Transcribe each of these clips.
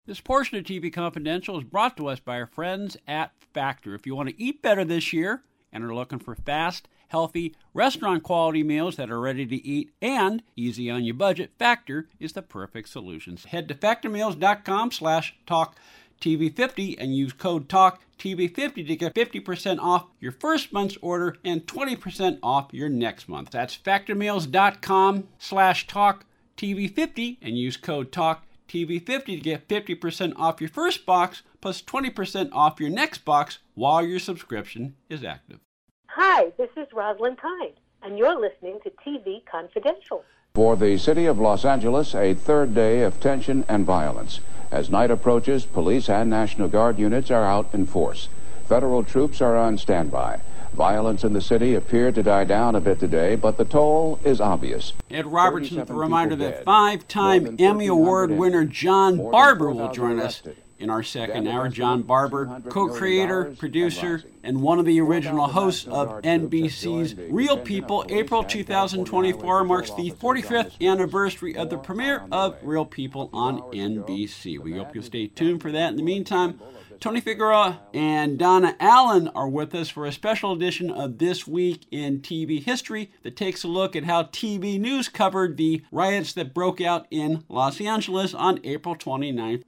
This portion of TV Confidential is brought to us by our friends at Factor. If you want to eat better this year and are looking for fast, healthy, restaurant-quality meals that are ready to eat and easy on your budget, Factor is the perfect solution. Head to factormeals.com/TalkTV50 and use code TALKTV50 to get 50% off your first month's order and 20% off your next month. That's factormeals.com/TalkTV50 and use code TALKTV50 to get 50% off your first box plus 20% off your next box while your subscription is active. Hi, this is Rosalind Kind, and you're listening to TV Confidential. For the city of Los Angeles, a third day of tension and violence. As night approaches, police and National Guard units are out in force. Federal troops are on standby. Violence in the city appeared to die down a bit today, but the toll is obvious. Ed Robertson with a reminder that five-time Emmy Award winner John Barber will join us in our second hour. John Barber, co-creator, producer, and one of the original hosts of NBC's Real People. April 2024 marks the 45th anniversary of the premiere of Real People on NBC. We hope you'll stay tuned for that. In the meantime, Tony Figueroa and Donna Allen are with us for a special edition of This Week in TV History that takes a look at how TV news covered the riots that broke out in Los Angeles on April 29,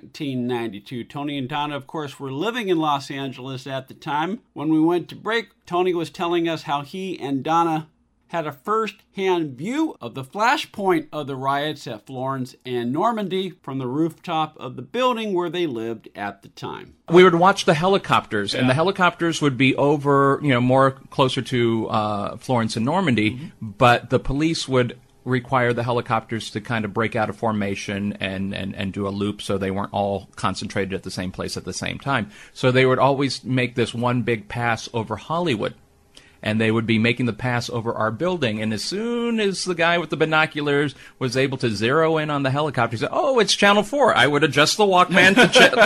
1992. Tony and Donna, of course, were living in Los Angeles at the time. When we went to break, Tony was telling us how he and Donna had a first-hand view of the flashpoint of the riots at Florence and Normandy from the rooftop of the building where they lived at the time. We would watch the helicopters, and the helicopters would be over, more closer to Florence and Normandy, but the police would require the helicopters to kind of break out of formation and do a loop so they weren't all concentrated at the same place at the same time. So they would always make this one big pass over Hollywood. And they would be making the pass over our building. And as soon as the guy with the binoculars was able to zero in on the helicopter, he said, "Oh, it's Channel 4. I would adjust the Watchman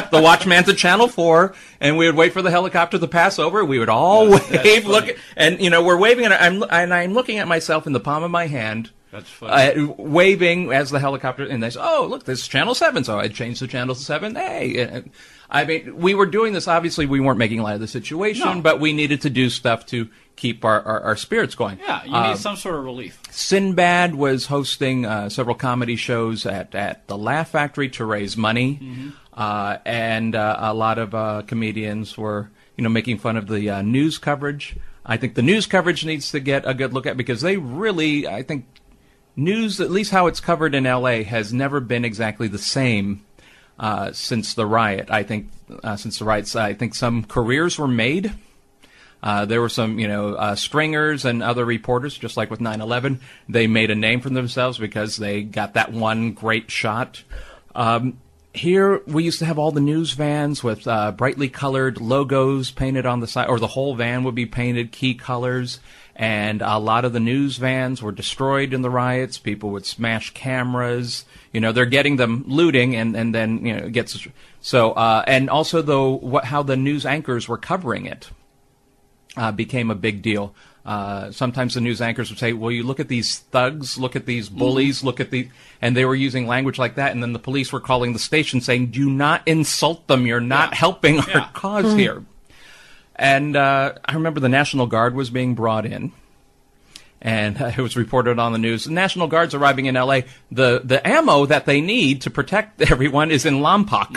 to Channel 4, and we would wait for the helicopter to pass over. We would all wave, look, and we're waving, and I'm looking at myself in the palm of my hand. That's funny. Waving as the helicopter, and they say, "Oh, look, this is Channel 7. So I changed to Channel 7. Hey. I mean, we were doing this. Obviously, we weren't making light of the situation, but we needed to do stuff to keep our spirits going. Yeah, you need some sort of relief. Sinbad was hosting several comedy shows at the Laugh Factory to raise money, and a lot of comedians were, making fun of the news coverage. I think the news coverage needs to get a good look at, because they really, I think, news, at least how it's covered in L.A., has never been exactly the same since the riot. I think since the riots, I think some careers were made. There were some, stringers and other reporters, just like with 9/11. They made a name for themselves because they got that one great shot. Here, we used to have all the news vans with brightly colored logos painted on the side, or the whole van would be painted key colors. And a lot of the news vans were destroyed in the riots. People would smash cameras. They're getting them looting, and then it gets so. And also, how the news anchors were covering it became a big deal. Sometimes the news anchors would say, "Well, you look at these thugs, look at these bullies, look at the," and they were using language like that. And then the police were calling the station saying, "Do not insult them. You're not helping our cause here." And I remember the National Guard was being brought in, and it was reported on the news. The National Guard's arriving in L.A. The ammo that they need to protect everyone is in Lompoc.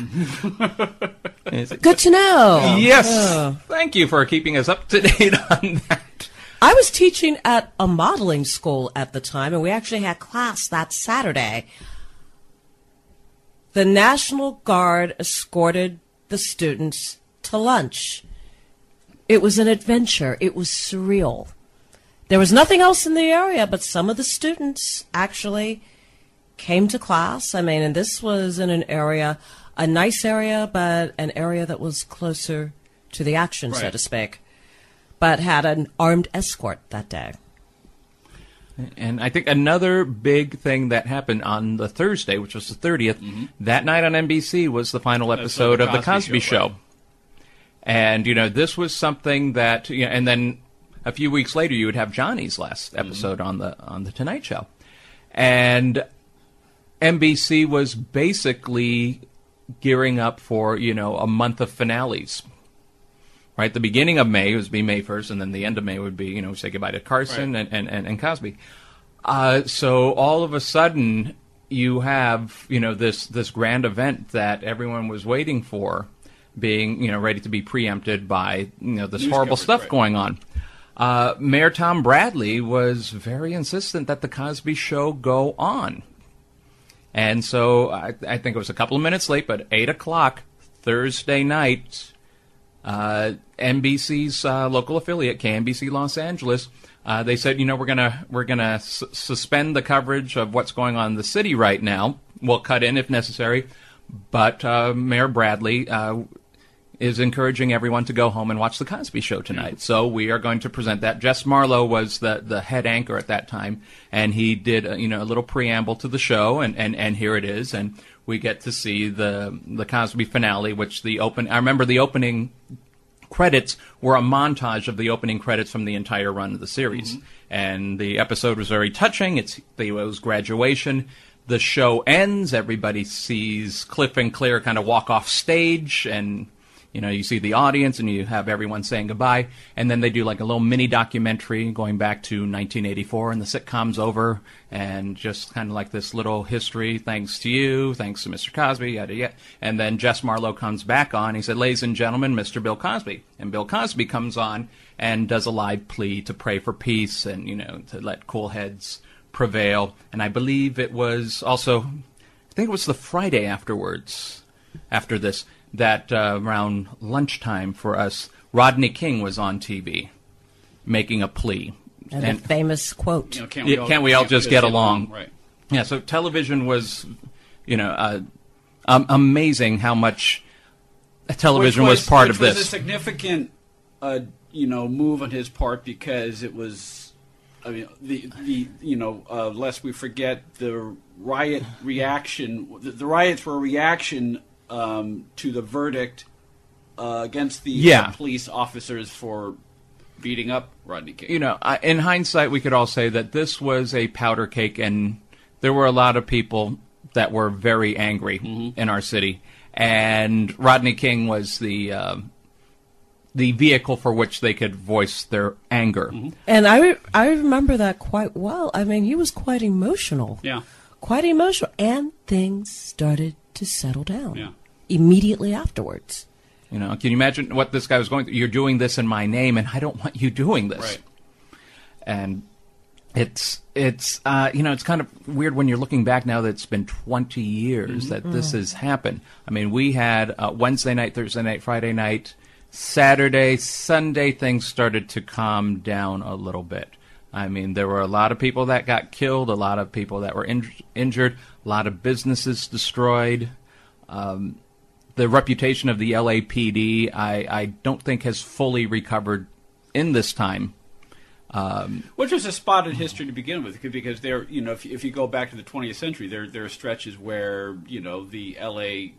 Good to know. Yes. Yeah. Thank you for keeping us up to date on that. I was teaching at a modeling school at the time, and we actually had class that Saturday. The National Guard escorted the students to lunch. It was an adventure. It was surreal. There was nothing else in the area, but some of the students actually came to class. I mean, and this was in an area, a nice area, but an area that was closer to the action, so to speak, but had an armed escort that day. And I think another big thing that happened on the Thursday, which was the 30th, that night on NBC was the final episode of The Cosby Show. Right. And, this was something that, and then a few weeks later you would have Johnny's last episode on the Tonight Show. And NBC was basically gearing up for, a month of finales. Right, the beginning of May would be May 1st, and then the end of May would be, say goodbye to Carson and Cosby. So all of a sudden, you have, this grand event that everyone was waiting for, being, ready to be preempted by, this horrible stuff going on. Mayor Tom Bradley was very insistent that the Cosby Show go on. And so I think it was a couple of minutes late, but 8 o'clock Thursday night, NBC's local affiliate, KNBC Los Angeles, they said, we're gonna suspend the coverage of what's going on in the city right now. We'll cut in if necessary, but Mayor Bradley is encouraging everyone to go home and watch the Cosby Show tonight. So we are going to present that. Jess Marlowe was the head anchor at that time, and he did a little preamble to the show, and here it is, and we get to see the Cosby finale, which I remember the opening credits were a montage of the opening credits from the entire run of the series. Mm-hmm. And the episode was very touching. It was graduation. The show ends. Everybody sees Cliff and Claire kind of walk off stage, and you see the audience, and you have everyone saying goodbye. And then they do like a little mini documentary going back to 1984, and the sitcom's over, and just kind of like this little history. Thanks to you, thanks to Mr. Cosby, yada yada. And then Jess Marlowe comes back on. He said, "Ladies and gentlemen, Mr. Bill Cosby." And Bill Cosby comes on and does a live plea to pray for peace and to let cool heads prevail. And I believe it was also, I think it was the Friday afterwards, after this, that around lunchtime for us, Rodney King was on TV making a plea. And the famous quote, can't we all just get along? Right. Yeah, so television was, amazing how much television was part of this. Which was a significant, move on his part, because it was, lest we forget, the riot reaction. The riots were a reaction to the verdict against the police officers for beating up Rodney King. In hindsight, we could all say that this was a powder cake, and there were a lot of people that were very angry in our city, and Rodney King was the vehicle for which they could voice their anger. Mm-hmm. And I remember that quite well. I mean, he was quite emotional. Yeah. Quite emotional. And things started to settle down immediately afterwards. Can you imagine what this guy was going through? You're doing this in my name, and I don't want you doing this. Right. And it's kind of weird when you're looking back now that it's been 20 years that this has happened. I mean, we had Wednesday night, Thursday night, Friday night, Saturday, Sunday, things started to calm down a little bit. I mean, there were a lot of people that got killed, a lot of people that were injured, a lot of businesses destroyed. The reputation of the LAPD, I don't think has fully recovered in this time. Which was a spotted history to begin with, because there, if you go back to the 20th century, there are stretches where the LA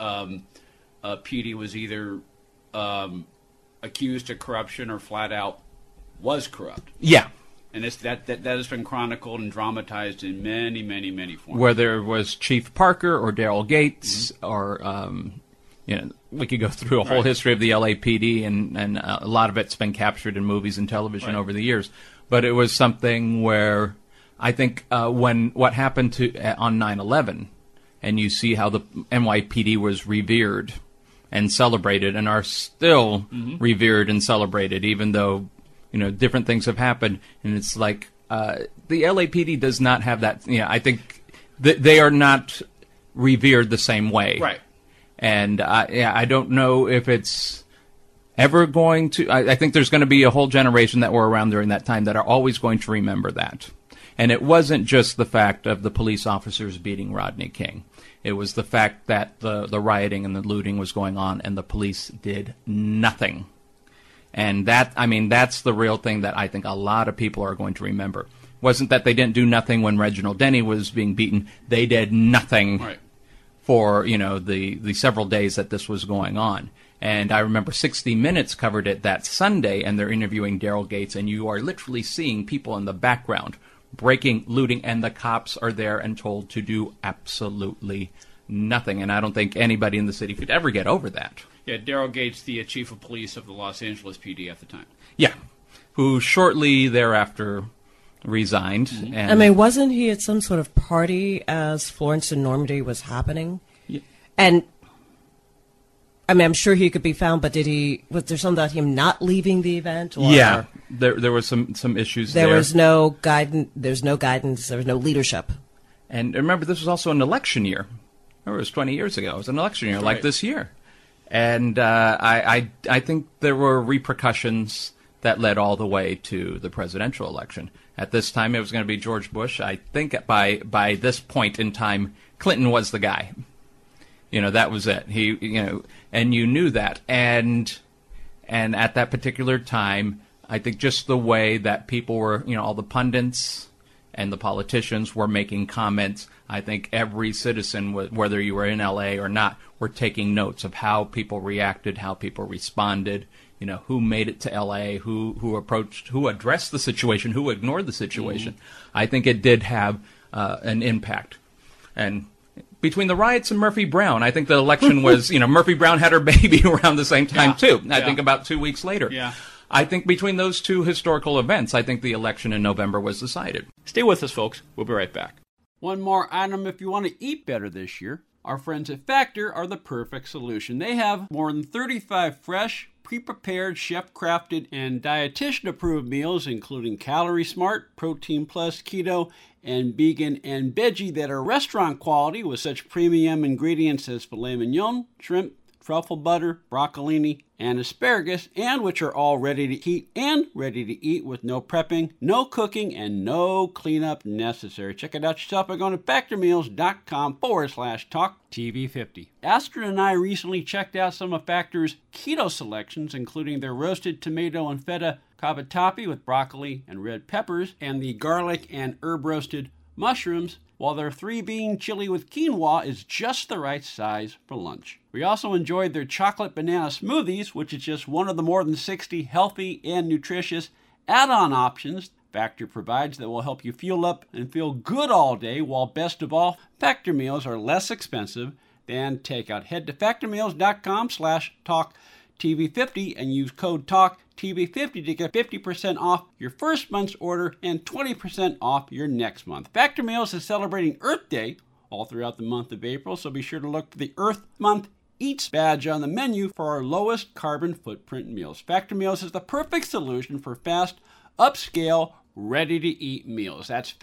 PD was either accused of corruption or flat out was corrupt. Yeah. And that has been chronicled and dramatized in many, many, many forms. Where there was Chief Parker or Daryl Gates or, we could go through a whole history of the LAPD, and a lot of it's been captured in movies and television over the years. But it was something where I think what happened on 9/11, and you see how the NYPD was revered and celebrated and are still revered and celebrated, even though different things have happened, and it's like the LAPD does not have that. I think they are not revered the same way. Right. And I don't know if it's ever going to. I think there's going to be a whole generation that were around during that time that are always going to remember that. And it wasn't just the fact of the police officers beating Rodney King. It was the fact that the rioting and the looting was going on, and the police did nothing. And that's the real thing that I think a lot of people are going to remember. It wasn't that they didn't do nothing when Reginald Denny was being beaten. They did nothing for, the several days that this was going on. And I remember 60 Minutes covered it that Sunday, and they're interviewing Daryl Gates, and you are literally seeing people in the background breaking, looting, and the cops are there and told to do absolutely nothing. And I don't think anybody in the city could ever get over that. Yeah, Daryl Gates, the chief of police of the Los Angeles PD at the time. Yeah, who shortly thereafter resigned. Mm-hmm. And I mean, wasn't he at some sort of party as Florence and Normandy was happening? Yeah. And I mean, I'm sure he could be found, but was there something about him not leaving the event? Or yeah, there was some issues there. There was no guidance. There's no guidance. There was no leadership. And remember, this was also an election year. Remember, it was 20 years ago. It was an election year, like this year. And I think there were repercussions that led all the way to the presidential election. At this time, it was going to be George Bush. I think by this point in time, Clinton was the guy. That was it. And you knew that. And at that particular time, I think just the way that people were, all the pundits and the politicians were making comments, I think every citizen, whether you were in L.A. or not, were taking notes of how people reacted, how people responded, who made it to L.A., who addressed the situation, who ignored the situation. Mm-hmm. I think it did have an impact. And between the riots and Murphy Brown, I think the election was, Murphy Brown had her baby around the same time, too. I think about 2 weeks later. Yeah. I think between those two historical events, I think the election in November was decided. Stay with us, folks. We'll be right back. One more item if you want to eat better this year. Our friends at Factor are the perfect solution. They have more than 35 fresh, pre-prepared, chef-crafted, and dietitian-approved meals, including Calorie Smart, Protein Plus, Keto, and Vegan and Veggie that are restaurant quality with such premium ingredients as filet mignon, shrimp, truffle butter, broccolini, and asparagus, and which are all ready to heat and ready to eat with no prepping, no cooking, and no cleanup necessary. Check it out yourself by going to factormeals.com/talktv50. Astrid and I recently checked out some of Factor's keto selections, including their roasted tomato and feta cavatappi with broccoli and red peppers, and the garlic and herb roasted mushrooms, while their 3-bean chili with quinoa is just the right size for lunch. We also enjoyed their chocolate banana smoothies, which is just one of the more than 60 healthy and nutritious add-on options Factor provides that will help you fuel up and feel good all day, while best of all, Factor meals are less expensive than takeout. Head to factormeals.com/talktv50 and use code TALKTV50 to get 50% off your first month's order and 20% off your next month. Factor Meals is celebrating Earth Day all throughout the month of April, so be sure to look for the Earth Month Eats badge on the menu for our lowest carbon footprint meals. Factor Meals is the perfect solution for fast, upscale, ready-to-eat meals. That's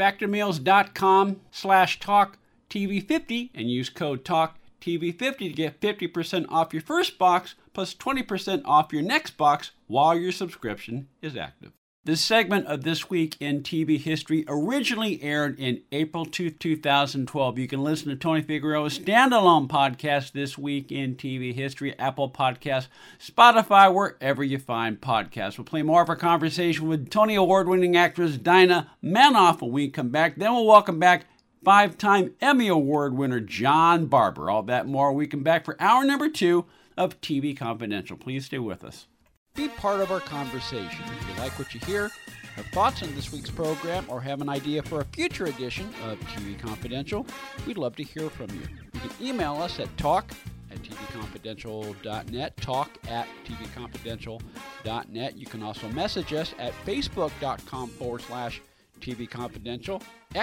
factormeals.com/talktv50 and use code TALKTV50 to get 50% off your first box plus 20% off your next box while your subscription is active. This segment of This Week in TV History originally aired in April 2012. You can listen to Tony Figueroa's standalone podcast, This Week in TV History, Apple Podcasts, Spotify, wherever you find podcasts. We'll play more of our conversation with Tony Award-winning actress Dinah Manoff when we come back. Then we'll welcome back 5-time Emmy Award winner John Barber. All that more when we come back for hour number 2 of TV Confidential. Please stay with us. Be part of our conversation. If you like what you hear, have thoughts on this week's program, or have an idea for a future edition of TV Confidential, we'd love to hear from you. You can email us at talk@tvconfidential.net, talk@tvconfidential.net. You can also message us at facebook.com/tvconfidential,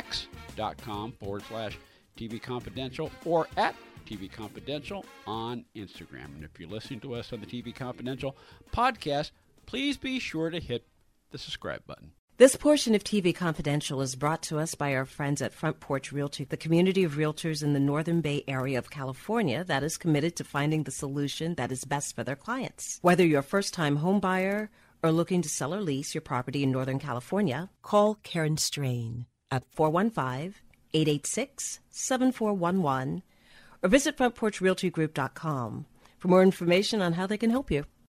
x.com/tvconfidential, or at TV Confidential on Instagram. And if you're listening to us on the TV Confidential podcast, please be sure to hit the subscribe button. This portion of TV Confidential is brought to us by our friends at Front Porch Realty, the community of realtors in the Northern Bay area of California that is committed to finding the solution that is best for their clients. Whether you're a first-time home buyer or looking to sell or lease your property in Northern California, call Karen Strain at 415-886-7411 or visit frontporchrealtygroup.com for more information on how they can help you.